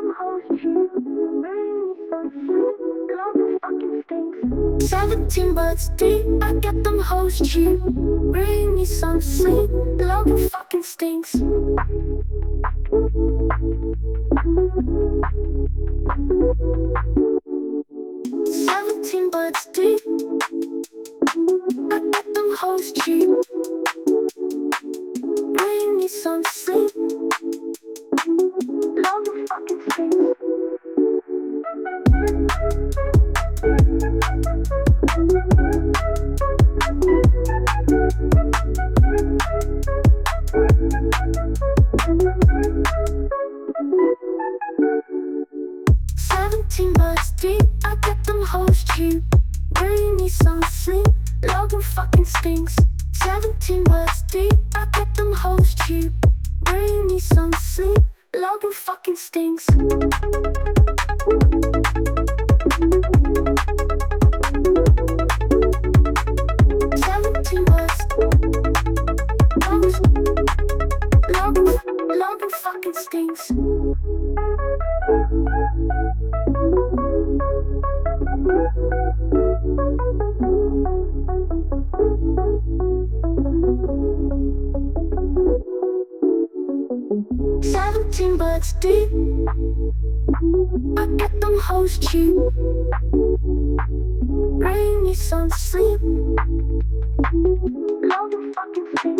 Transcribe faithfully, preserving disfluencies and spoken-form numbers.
them hoes cheap. Rainy sunshine, love the fucking stinks. Seventeen bucks deep, I get them hoes cheap. Rainy sun sleep, love the fucking stinks. Seventeen bucks deep, I get them hoes cheap. Rainy sun sleep, love the fucking stinks. Seventeen bucks deep, I get them hoes cheap. Rainy sun sleep, love the fucking stinks. Seventeen bucks deep, I get them hoes cheap. Rainy sun sleep, love the fucking stinks. Seventeen bucks, love, love, love the fucking stinks. Seventeen bucks deep, I get them hoes cheap. Rainy sun sleep, love the fucking sleep.